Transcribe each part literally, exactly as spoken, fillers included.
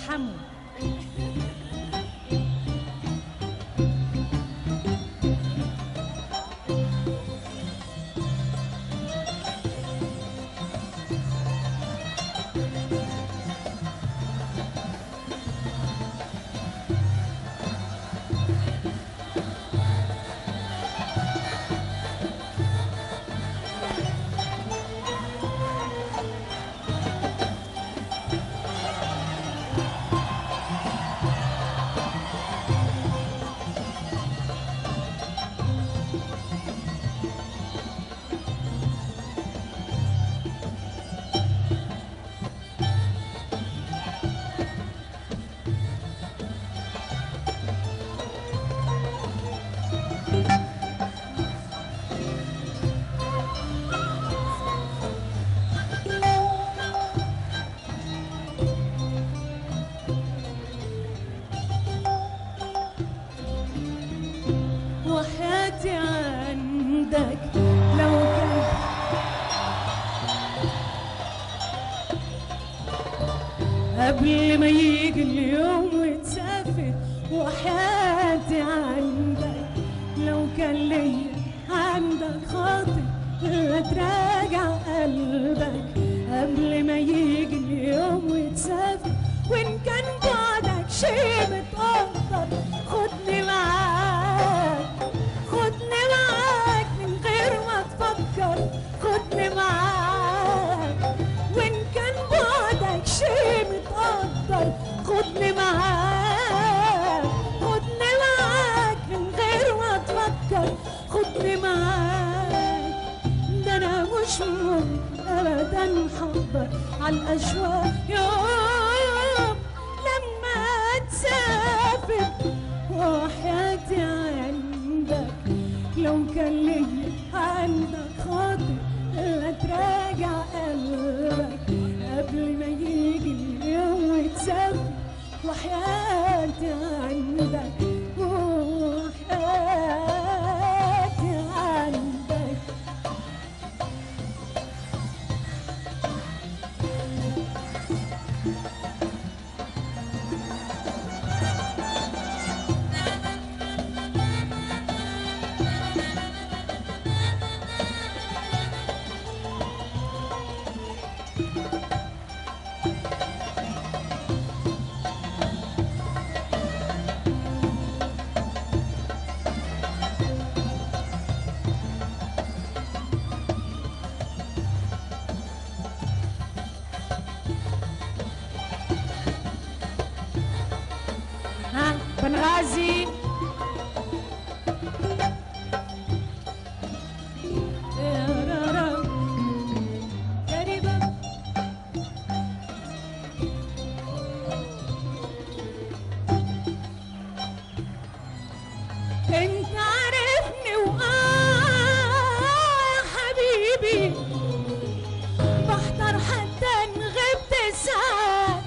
حمو. وحياتي عندك لو كان قبل ما يجي اليوم وتسافر، وحياتي عندك لو كان ليا عندك خاطر لا تراجع قلبك قبل ما يجي اليوم وتسافر، وإن كان بعدك شي متقدر خدني معاك، خدني معاك من غير ما تفكر، خدني معاك، وإن كان بعدك شي متقدر خدني معاك، خدني معاك من غير ما تفكر، خدني معاك. ده أنا مش ممكن أبدا حقدر عالأشواق يوم لما تسافر، وحياتي عندك لو كان ليا عندك خاطر لا تراجع قلبك قبل ما يجي اليوم وتسافر، وحياتي عندك وحياتي عندك. ها بنغازي انت عارفني وآه يا حبيبي بحضر حتى ان غبت ساعات،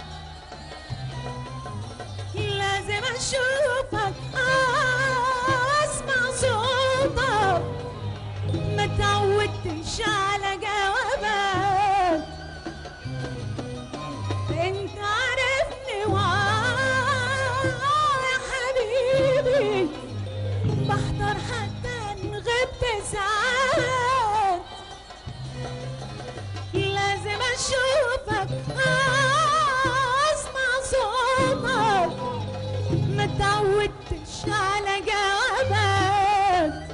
لازم اشوفك آه اسمع صوتك، ما تعودتش على جوابك. انت عارفني وآه يا حبيبي بحضر حتى ان غبت ساعات، لازم اشوفك آه اسمع صوتك، ما تعودتش على جوابك،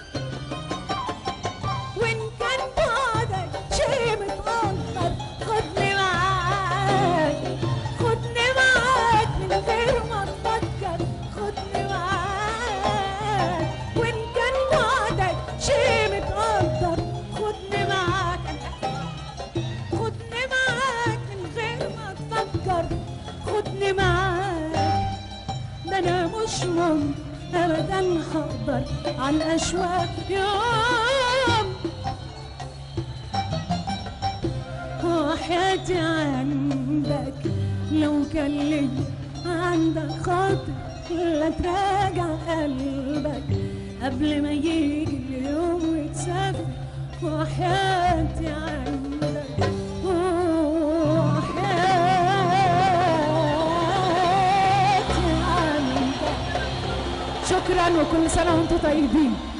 وإن كان بعدك شي متقدر خدني معاك، خدني معاك من غير ما تفكر، خدني معاك، وإن كان بعدك شي متقدر خدني معاك، خدني معاك من غير ما تفكر، خدني معاك. ده أنا مش ممكن أبدا هقدر عالأشواق يوم، وحياتي عندك لو كان ليا عندك خاطر لا تراجع قلبك قبل ما يجي اليوم وتسافر، وحياتي عندك وحياتي شكرا وكل سنه وانتم طيبين.